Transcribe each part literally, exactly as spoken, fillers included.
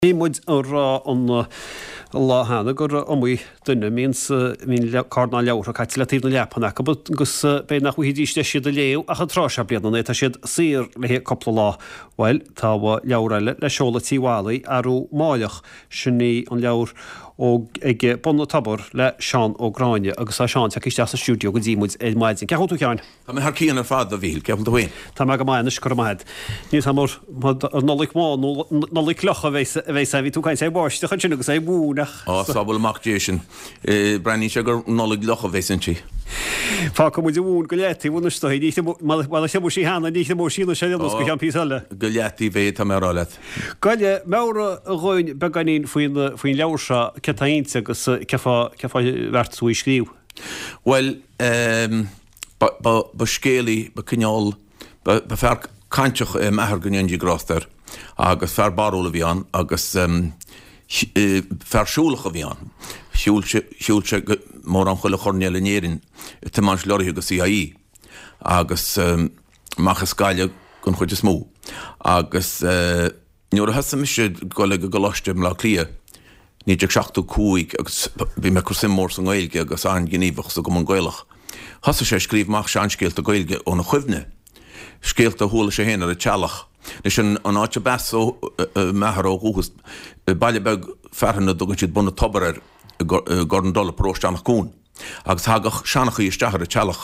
Muid ar an lá hána gur amí duine mís mín cardná leabhar a caiite letíh na lepanna gus bé nach chuhídíiste siad a léú a trá se blianana é tá siad sir le hé coppla lá bhil tá leabhraile le seola tíhálaí arú máileach sinní an leabhar ó ag bonna tabbar le Seán ó Gráine agus a Seán teach isteach sa stúdio go dtímuid é maidin. Ceachtú tú ceáin? Tá mé thcían ar fád a bhíl, ceachtú tú hain. Tá me go maianis go maid. Níos ha mór nolik má nolik cloch a bheits a bhí tú caiint é báiste chun sin agus é búnach. Á, sábal amach déisian. Brení sé gur nolik loch a bheits an tí. Fá go muid bhún go létí bhúna stoí, mal sé bú sí hána ní mór síla sé go an písala. Go létí bhé tá mé rálet. Gaile méra a ghóin beganín faoin faoin leabhar Cetaínte agus cefa bheirt sú scríú? Well, um, ba, ba, ba scéalaí, ba cineál, ba, ba fear cainteach um, ahar gynnyndí grástar, agus fear baróla bhíán, agus um, fear siúlach a bhíán. Siúlse mór an chuile chornéile nérin, tá mans leorithe go C I A, agus um, machas gaile gon chuid is mó. Agus uh, nuair a hasa mise goile go goláiste mlá clia, níidir seachtú cúig agus bhí me chusim mór san gailge agus an gníomhach sa go an gailach. Hasa sé scríbhach se anscéalt a gailge ó na chuimhne. Scéalt a thuala sé héana ar a tealach. Nis an áte bes ó mehar ó gúchas bailebeg ferhanna dogann siad buna tobar ar Gordon Dolla prósteannach cún. Agus thagach seannacha isteach ar a tealach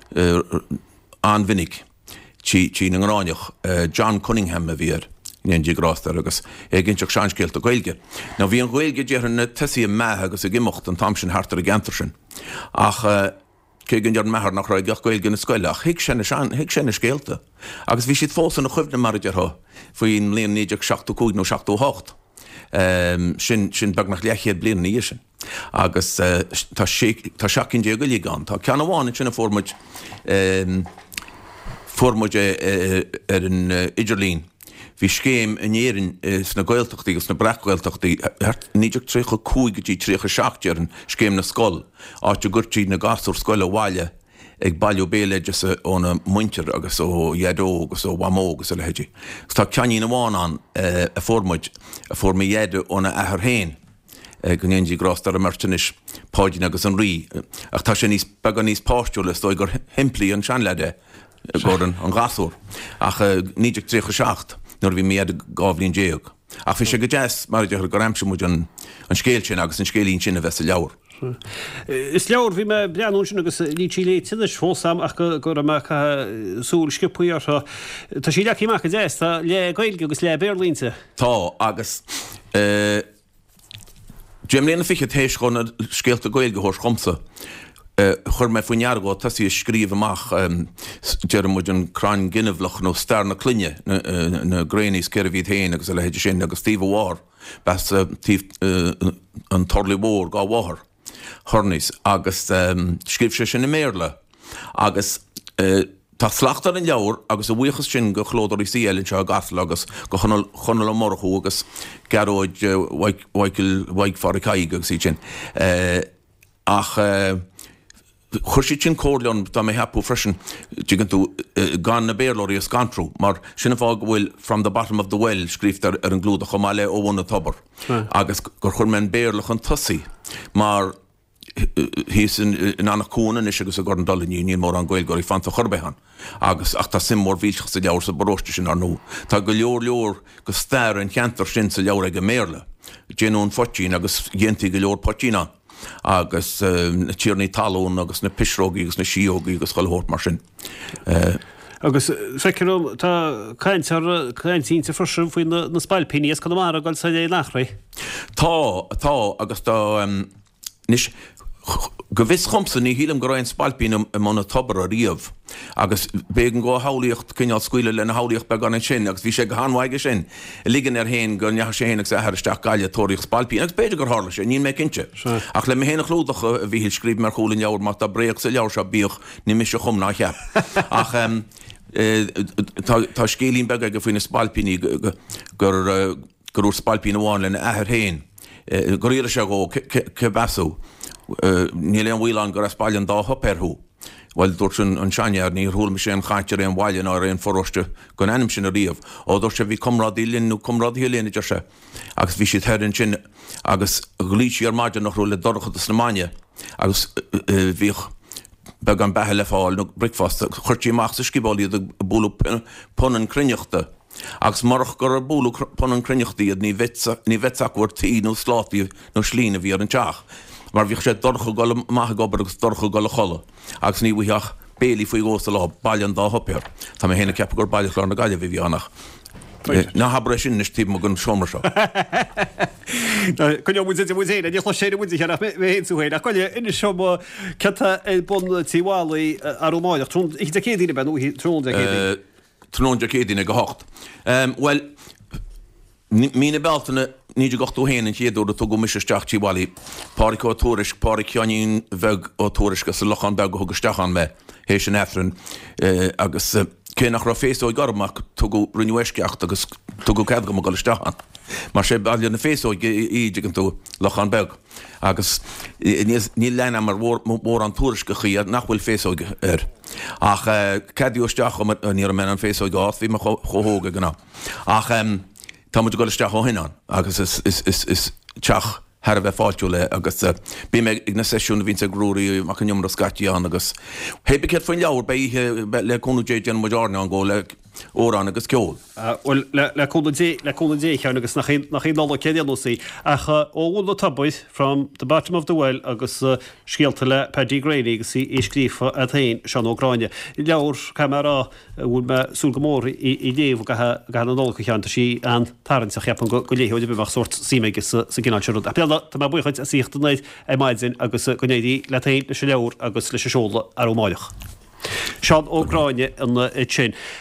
anvinnig tí na gráineach John Cunningham a bhíar. Níondí grástar agus é ginteach seanscéalt a gailge. Na bhí an gailge dearan na tesaí methe agus a gimocht an tamsin hartar a gentarsin. Ach cé gin dear mehar nach raid gach gailge na scoile, ach hiic sinna scéalta. Agus bhí siad fós an na chuimhne mar deartha faoin mblion níideach seachtú cúig nó seachtú hocht. Sin sin bag nach lechiad blian níos sin. Agus tá seacinn dé go líán. Tá ceanna bháin sinna formid formid ar an Idirlín. Bhí scéim in éirin sna gailteachtaí agus na brechgailteachtaí níideach trícha cúig gotí trícha seachtar an scéim na scoil áte gurtí na gasúr scoil bháile ag bailú béleidir óna muintir agus ó dhéadó agus ó bhamó agus a lehéidí. Tá ceaní na bháin an a formid a forma dhéadú óna ahar héin go níondí grástar a mertanis páidín agus an rí. Ach tá sé níos began níos páistúla stoi gur himplaí an seanleide gordon an gasúr. Ach níideach trícha seacht. Nor bhí méad gábhlíonn déag. Ach bhí sé go deas mar dear go raimse muid an scéil sin agus an scélíonn sin a bheits a leabhar. Is leabhar bhí me breanún sin agus lítí lé tiidir fósam ach go amach súil scipuí ar tá sí leach imach a déas tá le gailge agus le Berlínte. Tá agus Jim léana fiche tééis go na scéalta gailge thóir chomsa. Chur me faoineargó tasí scríomh amach dearm muid an crán ginneamhlach nó star na clunne na gréinís ceir bhíd héin agus a le héidir sin agus tíomh mhar bes an torlaí mór gá bháthair thornís agus scríb sé sin na méirle agus tá slachtar an leabhar agus a bhuichas sin go chlódar í síelinn seo gasla agus go chunal an morchú agus gearóid waig far caig agus í sin ach chuir si sin cóirleán tá mé heapú freisin tugann tú gan na béirlóirí a scantrú, mar sinna fág bhfuil from the bottom of the well scríft ar an glúda chomáile ó bhna tobar. Agus gur chuir men béirlach an tosaí, mar hís in annach cúna is agus a Gordon Dolla níon mór an gail goirí fanta chorbehan. Agus ach tá sim mór bhíseach sa leabhar sa baróiste sin ar nó. Tá go leor leor go stair an cheantar sin sa leabhar ag a méirle. Déanún fotíín agus géntaí go leor potíína. agus na tíornaí talún agus na pisrógaí agus na síógaí agus choilthórt mar sin. Agus feiceann tá caintínta freisin faoin na spailpíní as chu mar a gáil sa é nachra. Tá tá agus tá níos go bhís chumsa ní hílam go raibh spailpín mna tobar a riamh agus bégan go hálaíocht cineál scuile le na hálaíocht be gan sin agus bhí sé go hanmhaige sin ligan ar héin go neach sé héanaach sa thiristeach gaile tóiríoch spailpín agus beidir gur hála sé níon mé cinse. Ach le mé héanach lúdach a bhí scríb mar choúlainn leabhar mar tá bréoch sa leabhar se bíoch ní mis se chum ná cheap. Ach tá scélín beg go faoin na spailpíní gur gurúr spailpín amháin le na ahar héin. Gur íire se go ce basú. Níl an bhíán gur a spáillan dá perthú Weil dort schon an Scheiniar ní hol me sé an chatir an bhaile á an forrochte gon anim sin a riamh ó dort se bhí comradílinn nó comradílinn idir se agus bhí si theann sin agus glíí ar maidide nach rúla dorcha na Máine agus bhí beg an bethe le fáil nó bricfast chuirtíach sa scibáí búla ponan crinneachta agus marach gur a búla ponan crinneachtaí ní vetachhar tí nó slátaí nó slína bhí ar an teach. Mar bhí sé dorcha go maithe gobar agus dorcha go le chola agus ní bhuiach bélaí faoi ggósta lá bailin dá hoppear Tá mé héna cepa gur bailach lá na gaiile bhí bhíannach. ná habre sin is tí gon somer seo. Kun mu mué, Di sé mu hé súhéid. A chuile ina seo ceta bon tíhálaí arómáideach trún a cédíine ben trún Trún cédíine go hocht. Well, mína beltainna níidir gochtú héanaan chéadú a tugu misteach tíhálaí páric ó túris páric ceanín bheith ó túrisca sa lochan beg go thugusteachán me hééis sin efrin agus cé nach ra féóid garmach tugu rinneisceach agus tugu cedga go leisteán. Mar sé bailile na féóid idir an tú lochan beg agus ní lena mar mór an túrisca chiad nachhfuil féóid ar. Ach cedúisteach ní men an féóid gáth hí mar chothóga gná. Ach tá muid go leisteach ó hinán agus is teach Har a bheith fáilú le agus bí me ag na sesiún vín a grúí mac an jomra scatián agus hébe cé faoin leabhar be le cúnúé an Moderna an ggó le órán agus ceol. le cúdé chean agus nachché lá céanúsaí acha óhúil le tabbaid from the bottom of the well agus scialta le Paddy Grady agus í scrífa a tain sean óráine. I leabhar camera bhúil me súl go mór i léomh gan an dulcha cheanta sí an tarann sa cheapan go léhoid bh sort símegus sa gginál seúd. Tá má buchaid a síochttaid é maididzin agus gonéí le tain le se leabhar agus leis se seola ar ó máideach. Sean óráine an sin.